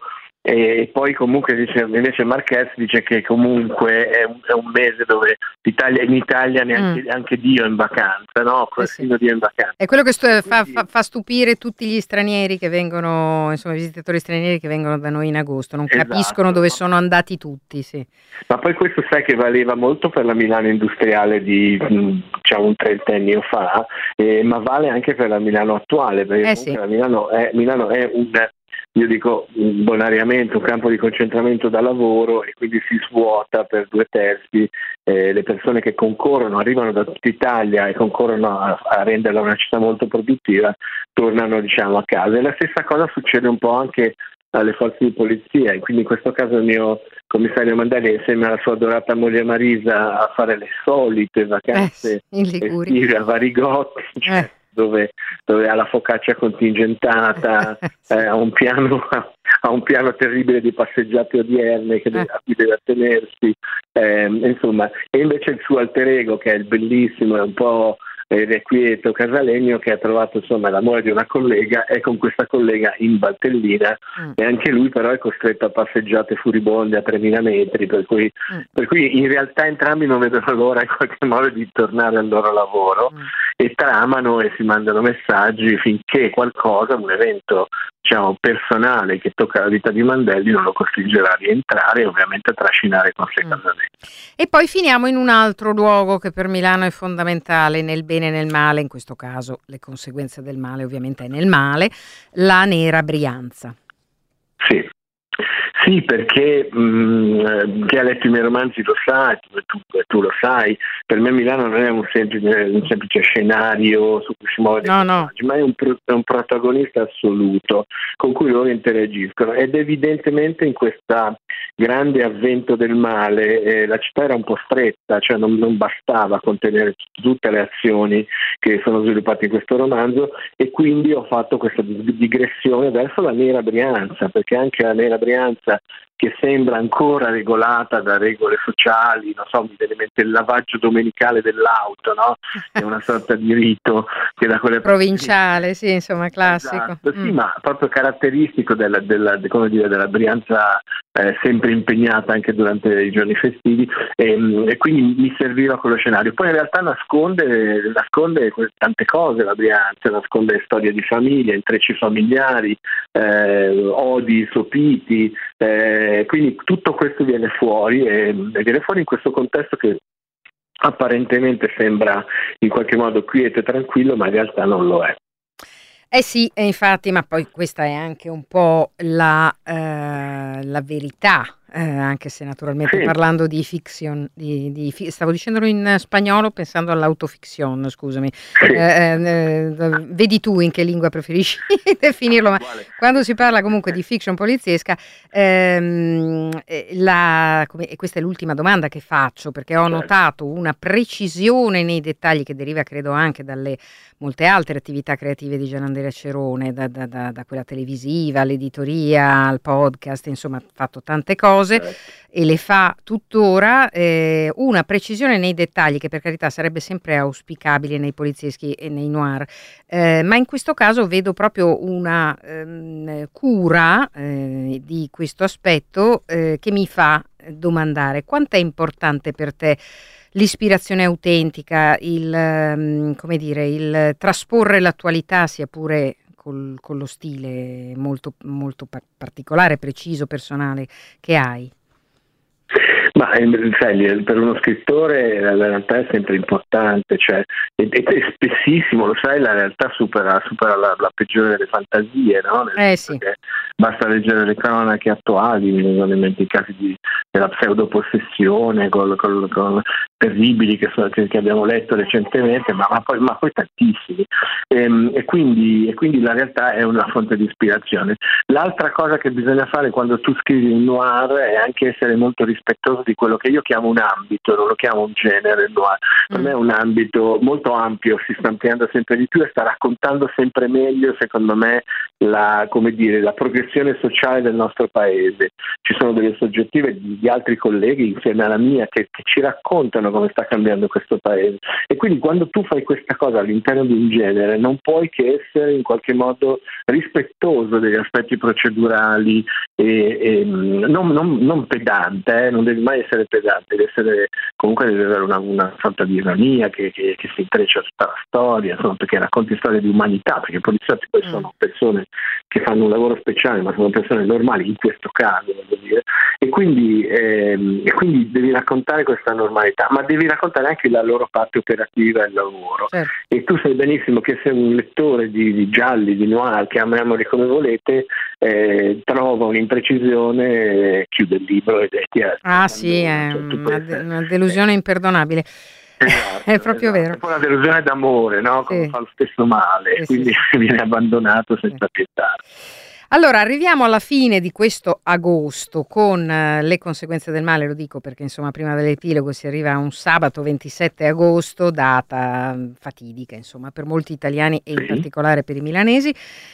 e poi comunque dice, invece Marquez dice che comunque è un, è un mese dove l'Italia, in Italia neanche mm. anche Dio è in vacanza, no? Persino eh sì. Dio è in vacanza. È quello che stu- fa, fa, fa stupire tutti gli stranieri che vengono, insomma, i visitatori stranieri che vengono da noi in agosto, non esatto. capiscono dove sono andati tutti, sì. Ma poi questo sai che valeva molto per la Milano industriale di diciamo un trentennio fa, eh, ma vale anche per la Milano attuale, perché eh sì. la Milano è, Milano è un io dico bonariamente un campo di concentramento da lavoro e quindi si svuota per due terzi, eh, le persone che concorrono, arrivano da tutta Italia e concorrono a, a renderla una città molto produttiva, tornano diciamo a casa. E la stessa cosa succede un po' anche alle forze di polizia, e quindi in questo caso il mio commissario Mandelli insieme alla sua adorata moglie Marisa a fare le solite vacanze eh, in Liguria estive a Varigotti, cioè, eh. Dove, dove ha la focaccia contingentata, eh, ha, un piano, ha un piano terribile di passeggiate odierne che deve, a cui deve attenersi, eh, insomma, e invece il suo alter ego, che è il bellissimo, è un po' irrequieto Casalegno, che ha trovato insomma l'amore di una collega, è con questa collega in Valtellina mm. e anche lui però è costretto a passeggiate furibonde a tremila metri, per cui, mm. per cui in realtà entrambi non vedono l'ora in qualche modo di tornare al loro lavoro mm. e tramano e si mandano messaggi finché qualcosa, un evento diciamo personale che tocca la vita di Mandelli, non lo costringerà a rientrare e ovviamente a trascinare con sé Casalegno. E poi finiamo in un altro luogo che per Milano è fondamentale nel bene e nel male, in questo caso le conseguenze del male ovviamente è nel male, la Nera Brianza. Sì. Sì, perché mh, chi ha letto i miei romanzi lo sa, tu, tu, tu lo sai, per me Milano non è un semplice, un semplice scenario su cui si muove no, no. ma è un, è un protagonista assoluto con cui loro interagiscono, ed evidentemente in questa grande avvento del male eh, la città era un po' stretta, cioè non, non bastava contenere t- tutte le azioni che sono sviluppate in questo romanzo, e quindi ho fatto questa digressione verso la Nera Brianza, perché anche la Nera Brianza, che sembra ancora regolata da regole sociali, non so, mi viene in mente il lavaggio domenicale dell'auto, no? È una sorta di rito che da quelle provinciale, sì, insomma, classico. Esatto, sì, mm. ma proprio caratteristico della, della, de, come dire, della Brianza eh, sempre impegnata anche durante i giorni festivi, e, e quindi mi serviva quello scenario. Poi in realtà nasconde, nasconde tante cose la Brianza, nasconde storie di famiglia, intrecci familiari, eh, odi, sopiti, eh, quindi tutto questo viene fuori e, e viene fuori in questo contesto che apparentemente sembra in qualche modo quieto e tranquillo, ma in realtà non lo è. Eh sì, e infatti, ma poi questa è anche un po' la, eh, la verità, eh, anche se naturalmente Sì. parlando di fiction, di, di fi- stavo dicendolo in spagnolo pensando all'autofiction, scusami. Sì. Eh, eh, vedi tu in che lingua preferisci definirlo, ma Uguale. quando si parla comunque di fiction poliziesca, ehm, eh, la, come, e questa è l'ultima domanda che faccio, perché ho Certo. notato una precisione nei dettagli che deriva credo anche dalle molte altre attività creative di Gianandrea Cerone, da, da, da, da quella televisiva all'editoria, al podcast, insomma ha fatto tante cose. Certo. E le fa tuttora, eh, una precisione nei dettagli che per carità sarebbe sempre auspicabile nei polizieschi e nei noir, eh, ma in questo caso vedo proprio una ehm, cura eh, di questo aspetto eh, che mi fa domandare quanto è importante per te l'ispirazione autentica, il, um, come dire, il trasporre l'attualità sia pure col, con lo stile molto, molto pa- particolare, preciso, personale che hai. Ma sai, per uno scrittore la realtà è sempre importante, cioè, e, e spessissimo, lo sai, la realtà supera, supera la, la peggiore delle fantasie, no? Nel Eh senso sì. che basta leggere le cronache attuali, mi vengono in mente i casi di, della pseudopossessione col, col, con terribili che, so, che, che abbiamo letto recentemente, ma, ma, poi, ma poi tantissimi. E, e, quindi, e quindi la realtà è una fonte di ispirazione. L'altra cosa che bisogna fare quando tu scrivi un noir è anche essere molto rispettoso di quello che io chiamo un ambito, non lo chiamo un genere noir. Per Mm. me è un ambito molto ampio, si sta ampliando sempre di più e sta raccontando sempre meglio, secondo me, la, come dire, la progressione sociale del nostro paese. Ci sono delle soggettive di, di altri colleghi insieme alla mia che, che ci raccontano come sta cambiando questo paese, e quindi quando tu fai questa cosa all'interno di un genere non puoi che essere in qualche modo rispettoso degli aspetti procedurali e, e non, non, non pedante, eh, non devi mai essere pedante, devi essere, comunque devi avere una, una sorta di ironia che, che, che si intreccia tutta la storia, insomma, perché racconti storie di umanità, perché i poliziotti poi sono persone che fanno un lavoro speciale, ma sono persone normali in questo caso, voglio dire, e quindi, ehm, e quindi devi raccontare questa normalità, ma devi raccontare anche la loro parte operativa e il lavoro. Certo. E tu sai benissimo che se un lettore di, di gialli, di noir, chiamiamoli come volete, eh, trova un'imprecisione, eh, chiude il libro ed è chiaro. Ah sì, è Cioè, tu una, puoi de- essere- una delusione imperdonabile. Esatto, È proprio esatto. vero. È poi una delusione d'amore, no? Come Sì. fa lo stesso male, Sì, quindi sì, viene abbandonato senza pietà. Allora, arriviamo alla fine di questo agosto con eh, le conseguenze del male, lo dico perché insomma prima dell'epilogo si arriva a un sabato ventisette agosto, data mm, fatidica insomma per molti italiani e in Sì. particolare per i milanesi.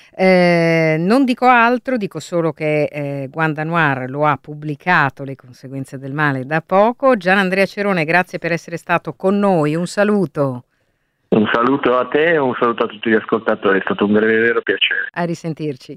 Eh, non dico altro, dico solo che eh, Guanda Noir lo ha pubblicato, Le conseguenze del male, da poco. Gianandrea Cerone, grazie per essere stato con noi, un saluto, Un saluto a te e un saluto a tutti gli ascoltatori, è stato un vero piacere. a risentirci.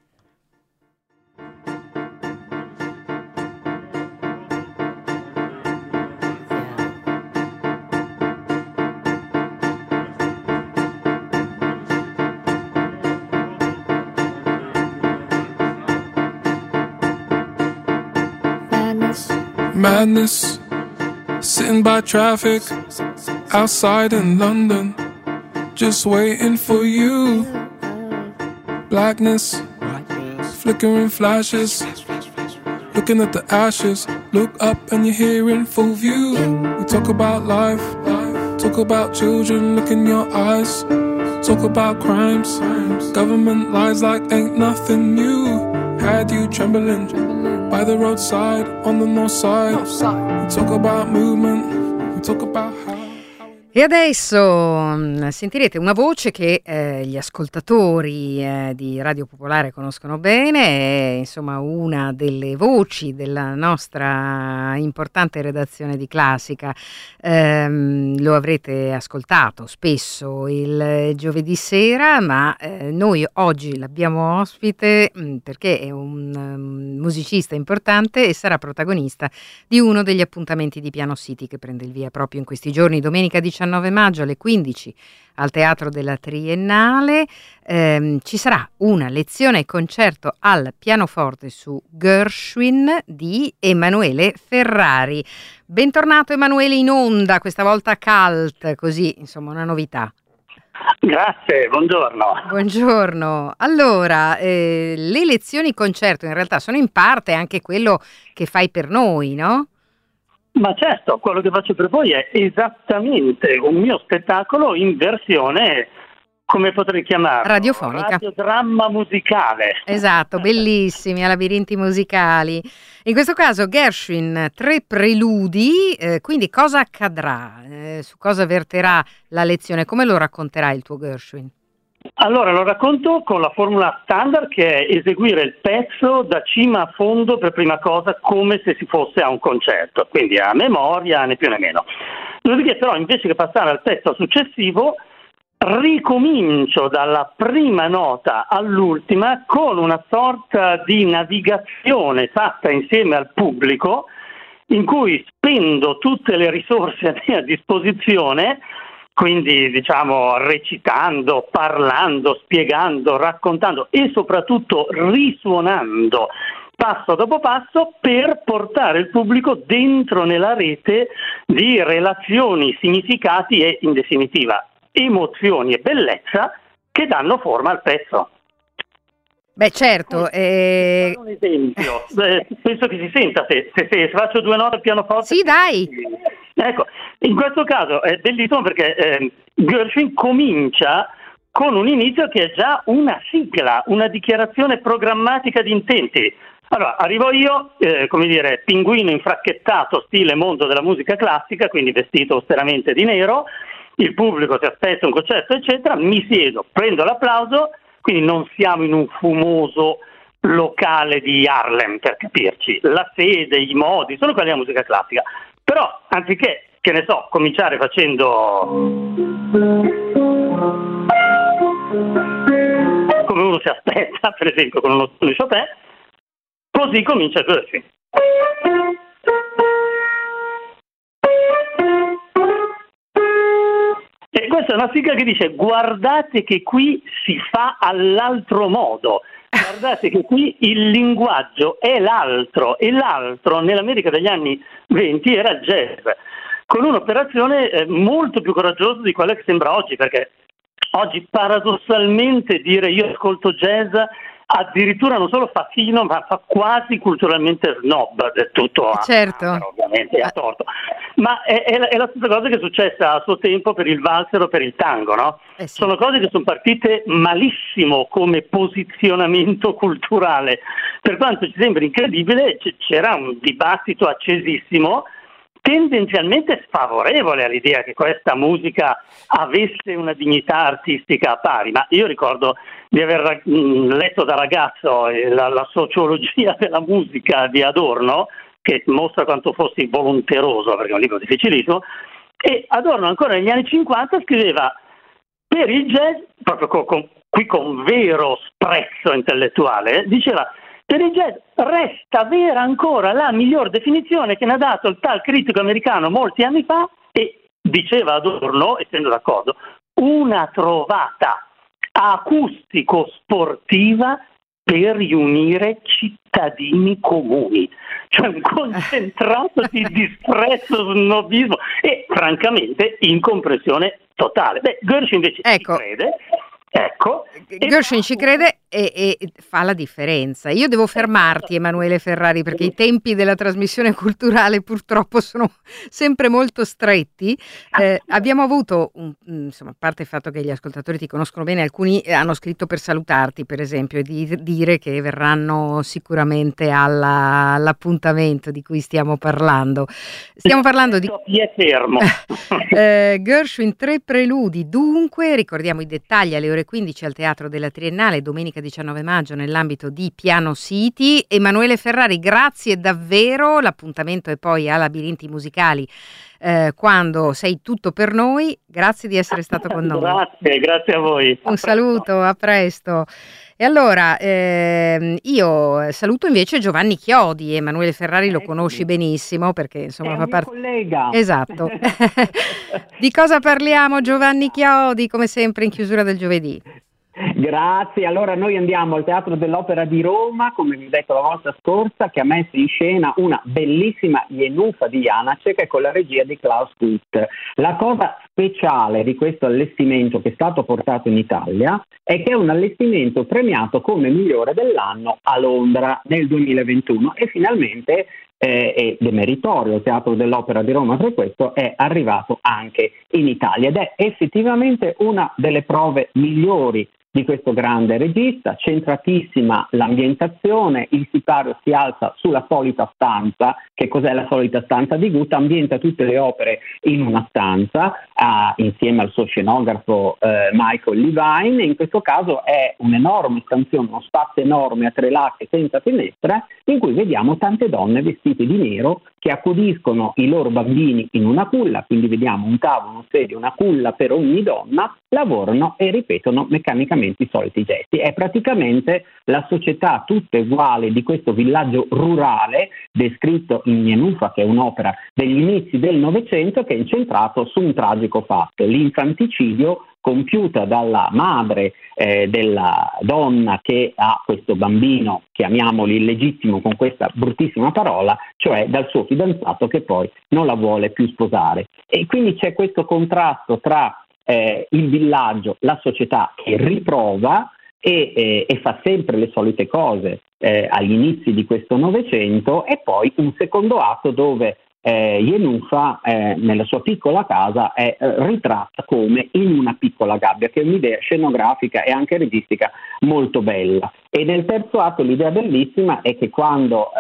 Madness, sitting by traffic outside in London, just waiting for you. Blackness, flickering flashes, looking at the ashes. Look up and you're here in full view. We talk about life, talk about children, look in your eyes. Talk about crimes, government lies like ain't nothing new. Had you trembling by the roadside on the north side. We talk about movement, we talk about how. E adesso mh, sentirete una voce che eh, gli ascoltatori eh, di Radio Popolare conoscono bene, è insomma una delle voci della nostra importante redazione di Classica. Ehm, lo avrete ascoltato spesso il giovedì sera, ma eh, noi oggi l'abbiamo ospite mh, perché è un um, musicista importante e sarà protagonista di uno degli appuntamenti di Piano City che prende il via proprio in questi giorni, domenica diciannove maggio alle quindici al Teatro della Triennale. Ehm, ci sarà una lezione e concerto al pianoforte su Gershwin di Emanuele Ferrari. Bentornato Emanuele in onda, questa volta cult, così insomma una novità. Grazie, buongiorno. Buongiorno. Allora, eh, le lezioni concerto in realtà sono in parte anche quello che fai per noi, no? Ma certo, quello che faccio per voi è esattamente un mio spettacolo in versione, come potrei chiamarlo? Radiofonica. Radiodramma musicale. Esatto, bellissimi, a labirinti musicali. In questo caso Gershwin, tre preludi, eh, quindi cosa accadrà? Eh, su cosa verterà la lezione? Come lo racconterà il tuo Gershwin? Allora, lo racconto con la formula standard, che è eseguire il pezzo da cima a fondo per prima cosa, come se si fosse a un concerto, quindi a memoria, né più né meno. Dopodiché però, invece che passare al pezzo successivo, ricomincio dalla prima nota all'ultima con una sorta di navigazione fatta insieme al pubblico, in cui spendo tutte le risorse a mia disposizione, quindi diciamo recitando, parlando, spiegando, raccontando e soprattutto risuonando passo dopo passo per portare il pubblico dentro nella rete di relazioni, significati e, in definitiva, emozioni e bellezza che danno forma al pezzo. Beh, certo. Eh... Un esempio, eh, penso che si senta se, se, se faccio due note al pianoforte. Sì, dai. Ecco, in questo caso è bellissimo perché eh, Gershwin comincia con un inizio che è già una sigla, una dichiarazione programmatica di intenti. Allora, arrivo io, eh, come dire, pinguino infracchettato, stile mondo della musica classica, quindi vestito austeramente di nero, il pubblico si aspetta un concerto, eccetera, mi siedo, prendo l'applauso, quindi non siamo in un fumoso locale di Harlem, per capirci, la sede, i modi, sono quelli della musica classica. Però, anziché, che ne so, cominciare facendo come uno si aspetta, per esempio con uno di Chopin, così comincia Gershwin. E questa è una sigla che dice: guardate che qui si fa all'altro modo. Guardate che qui il linguaggio è l'altro, e l'altro nell'America degli anni venti era il jazz, con un'operazione eh, molto più coraggiosa di quella che sembra oggi, perché oggi paradossalmente dire io ascolto jazz addirittura non solo fa fino, ma fa quasi culturalmente snob, del tutto a, certo. a, ovviamente a torto. Ma è, è, la, è la stessa cosa che è successa a suo tempo per il valzer o per il tango, no? Eh sì. Sono cose che sono partite malissimo come posizionamento culturale. Per quanto ci sembri incredibile, c- c'era un dibattito accesissimo, tendenzialmente sfavorevole all'idea che questa musica avesse una dignità artistica a pari, ma io ricordo di aver mh, letto da ragazzo eh, la, la sociologia della musica di Adorno, che mostra quanto fossi volonteroso, perché è un libro difficilissimo, e Adorno ancora negli anni cinquanta scriveva per il jazz, proprio con, con, qui con vero sprezzo intellettuale, diceva: per il jazz resta vera ancora la miglior definizione che ne ha dato il tal critico americano molti anni fa, e diceva Adorno, essendo d'accordo, una trovata acustico-sportiva per riunire cittadini comuni, cioè un concentrato di disprezzo, snobismo e francamente incomprensione totale. Beh, Gershwin invece ecco. ci crede. Ecco, Gershwin ci crede e, e fa la differenza. Io devo fermarti, Emanuele Ferrari, perché i tempi della trasmissione culturale purtroppo sono sempre molto stretti. Eh, abbiamo avuto, un, insomma, a parte il fatto che gli ascoltatori ti conoscono bene, alcuni hanno scritto per salutarti, per esempio, e di dire che verranno sicuramente alla, all'appuntamento di cui stiamo parlando. Stiamo parlando di eh, Gershwin, tre preludi. Dunque, ricordiamo i dettagli: alle ore quindici al Teatro della Triennale, domenica diciannove maggio, nell'ambito di Piano City. Emanuele Ferrari, grazie davvero. L'appuntamento è poi a Labirinti Musicali, eh, quando sei tutto per noi. Grazie di essere stato con noi. Grazie, grazie a voi. Un saluto, a presto. E allora, ehm, io saluto invece Giovanni Chiodi. Emanuele Ferrari lo conosci benissimo perché insomma fa parte. Collega. Esatto. Di cosa parliamo, Giovanni Chiodi, come sempre in chiusura del giovedì? Grazie, allora noi andiamo al Teatro dell'Opera di Roma, come vi ho detto la volta scorsa, che ha messo in scena una bellissima Jenufa di Janacek con la regia di Klaus Kutt. La cosa speciale di questo allestimento che è stato portato in Italia è che è un allestimento premiato come migliore dell'anno a Londra nel duemilaventuno e finalmente eh, ed è meritorio, il Teatro dell'Opera di Roma per questo è arrivato anche in Italia ed è effettivamente una delle prove migliori di questo grande regista. Centratissima l'ambientazione, il sipario si alza sulla solita stanza. Che cos'è la solita stanza di Gutt? Ambienta tutte le opere in una stanza uh, insieme al suo scenografo uh, Michael Levine. In questo caso è un'enorme stanzione, uno spazio enorme a tre lati senza finestra, in cui vediamo tante donne vestite di nero che accudiscono i loro bambini in una culla, quindi vediamo un tavolo, un sedio, una culla per ogni donna, lavorano e ripetono meccanicamente i soliti gesti. È praticamente la società tutta uguale di questo villaggio rurale descritto in Jenufa, che è un'opera degli inizi del Novecento che è incentrato su un tragico fatto, l'infanticidio compiuta dalla madre eh, della donna che ha questo bambino, chiamiamolo illegittimo con questa bruttissima parola, cioè dal suo fidanzato che poi non la vuole più sposare. E quindi c'è questo contrasto tra eh, il villaggio, la società che riprova e, eh, e fa sempre le solite cose eh, agli inizi di questo Novecento, e poi un secondo atto dove Eh, Jenufa eh, nella sua piccola casa è eh, ritratta come in una piccola gabbia, che è un'idea scenografica e anche registica molto bella. E nel terzo atto l'idea bellissima è che quando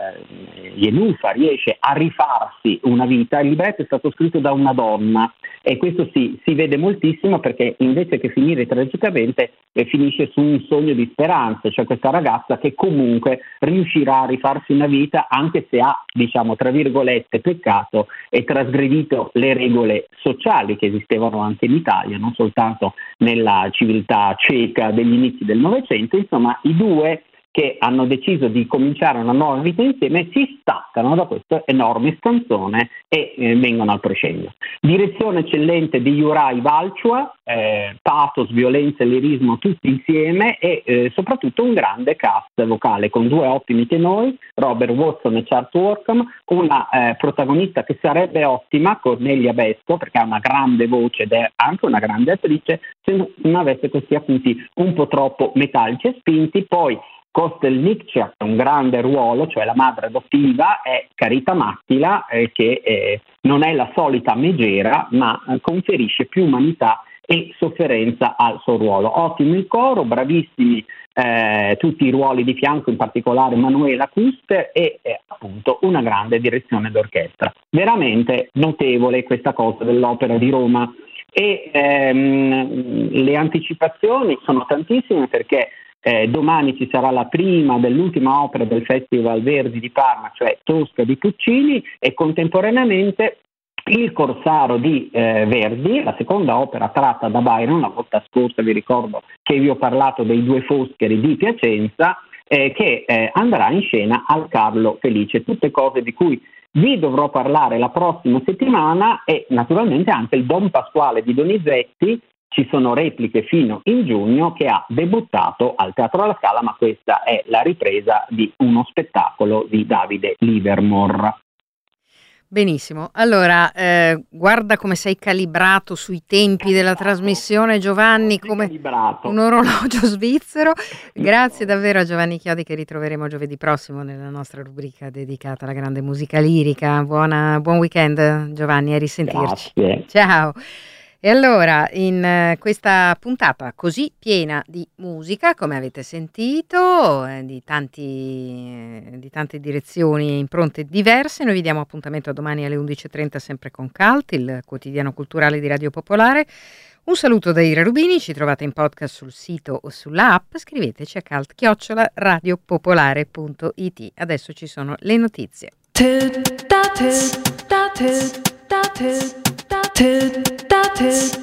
eh, Jenufa riesce a rifarsi una vita, il libretto è stato scritto da una donna e questo si, si vede moltissimo, perché invece che finire tragicamente eh, finisce su un sogno di speranza, cioè questa ragazza che comunque riuscirà a rifarsi una vita anche se ha, diciamo tra virgolette, peccato e trasgredito le regole sociali che esistevano anche in Italia, non soltanto nella civiltà ceca degli inizi del Novecento. Insomma, i due che hanno deciso di cominciare una nuova vita insieme si staccano da questo enorme scanzone e eh, vengono al crescendo. Direzione eccellente di Juraj Valchua, eh, pathos, violenza e lirismo tutti insieme e eh, soprattutto un grande cast vocale con due ottimi tenori, Robert Watson e Charles Workham, una eh, protagonista che sarebbe ottima, Cornelia Besco, perché ha una grande voce ed è anche una grande attrice, se non avesse questi appunti un po' troppo metallici e spinti. Poi Kostelnička ha un grande ruolo, cioè la madre adottiva è Carita Mattila, eh, che eh, non è la solita megera, ma eh, conferisce più umanità e sofferenza al suo ruolo. Ottimo il coro, bravissimi eh, tutti i ruoli di fianco, in particolare Manuela Kuster, e eh, appunto una grande direzione d'orchestra. Veramente notevole questa cosa dell'Opera di Roma. E ehm, le anticipazioni sono tantissime, perché Eh, domani ci sarà la prima dell'ultima opera del Festival Verdi di Parma, cioè Tosca di Puccini, e contemporaneamente Il Corsaro di eh, Verdi, la seconda opera tratta da Byron. La volta scorsa vi ricordo che vi ho parlato dei Due Foscheri di Piacenza, eh, che eh, andrà in scena al Carlo Felice. Tutte cose di cui vi dovrò parlare la prossima settimana, e naturalmente anche il Don Pasquale di Donizetti. Ci sono repliche fino in giugno, che ha debuttato al Teatro alla Scala, ma questa è la ripresa di uno spettacolo di Davide Livermore. Benissimo, allora eh, guarda come sei calibrato sui tempi della trasmissione, Giovanni, come calibrato. Un orologio svizzero. Grazie davvero a Giovanni Chiodi, che ritroveremo giovedì prossimo nella nostra rubrica dedicata alla grande musica lirica. Buona, buon weekend Giovanni, a risentirci. Grazie. Ciao. E allora, in eh, questa puntata così piena di musica, come avete sentito, eh, di, tanti, eh, di tante direzioni e impronte diverse, noi vi diamo appuntamento a domani alle undici e trenta sempre con Cult, il quotidiano culturale di Radio Popolare. Un saluto da Ira Rubini, ci trovate in podcast sul sito o sulla app, scriveteci a cult chiocciola radiopopolare punto it. Adesso ci sono le notizie. That is